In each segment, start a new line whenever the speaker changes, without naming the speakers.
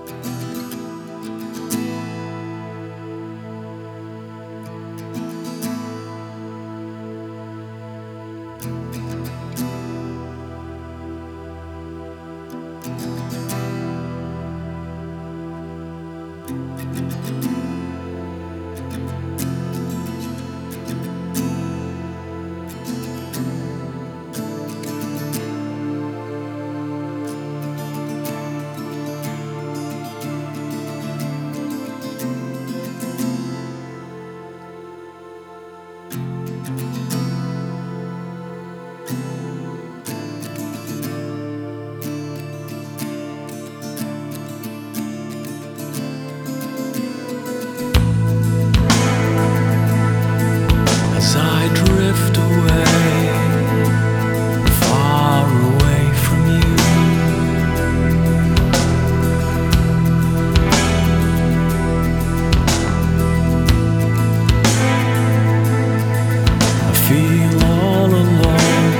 As I drift away, far away from you, I feel all alone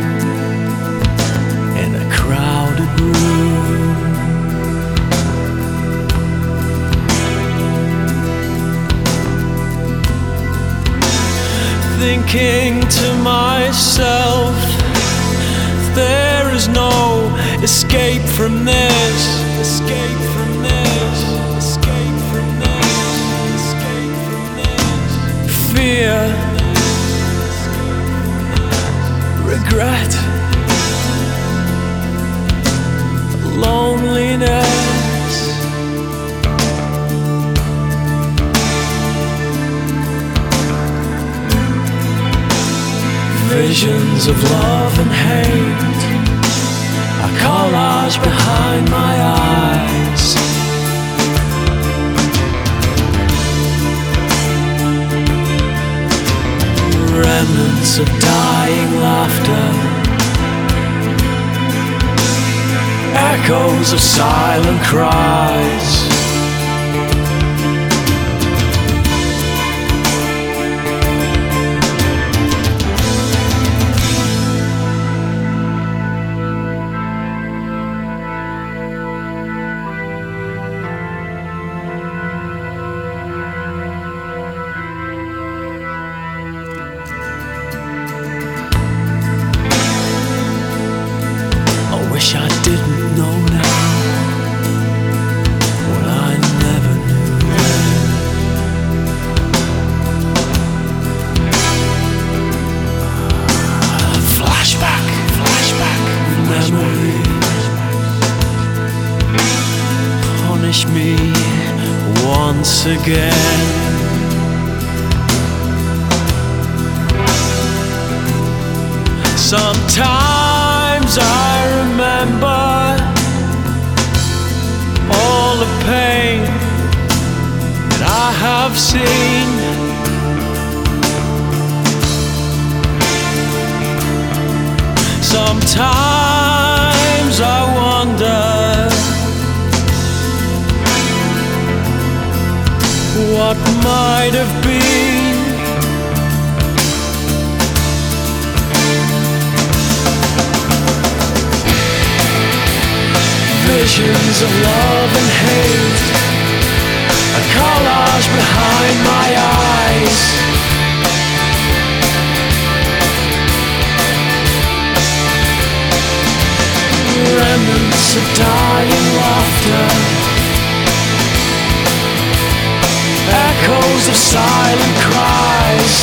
in a crowded room. Thinking to myself, there is no escape from this, escape from this, escape from this, escape from this. Fear, regret, loneliness. Visions of love and hate, a collage behind my eyes. Remnants of dying laughter, echoes of silent cries. Wish I didn't know now what I never knew then. Flashback, flashback, memory. Punish me once again. Sometimes I remember all the pain that I have seen. Sometimes I wonder what might have been. Visions of love and hate, a collage behind my eyes. Remnants of dying laughter, echoes of silent cries.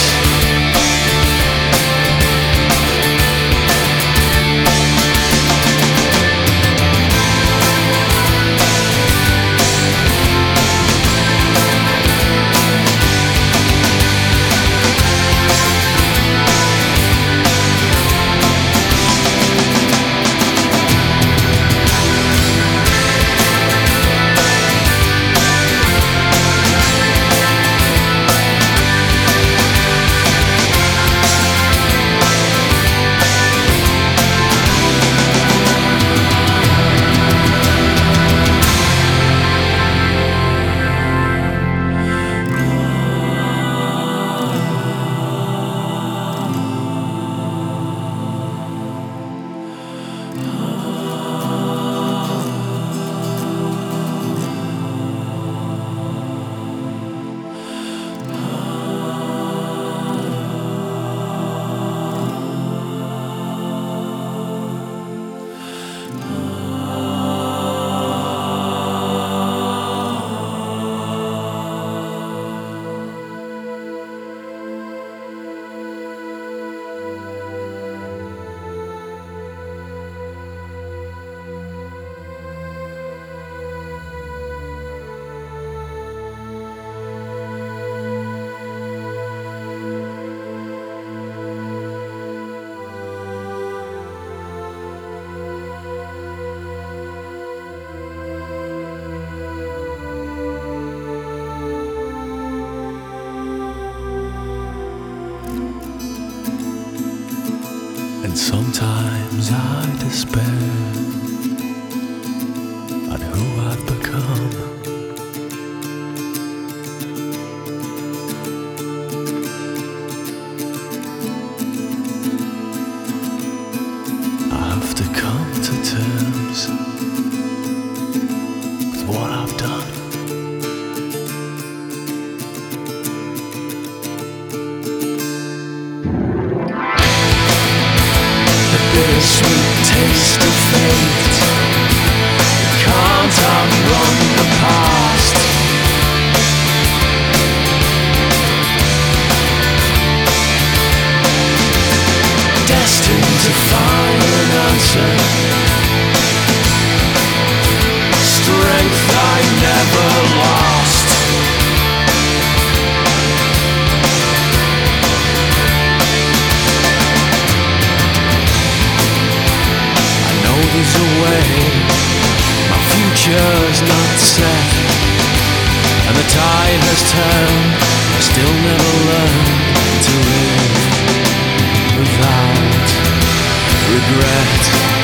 Sometimes I despair at who I've become. I have to come to terms with what I've done. The bittersweet taste of fate, can't outrun the past. Destined to find an answer, strength I never lost. I know there's a way, my future's not set, and the tide has turned, I still never learned to live without regret.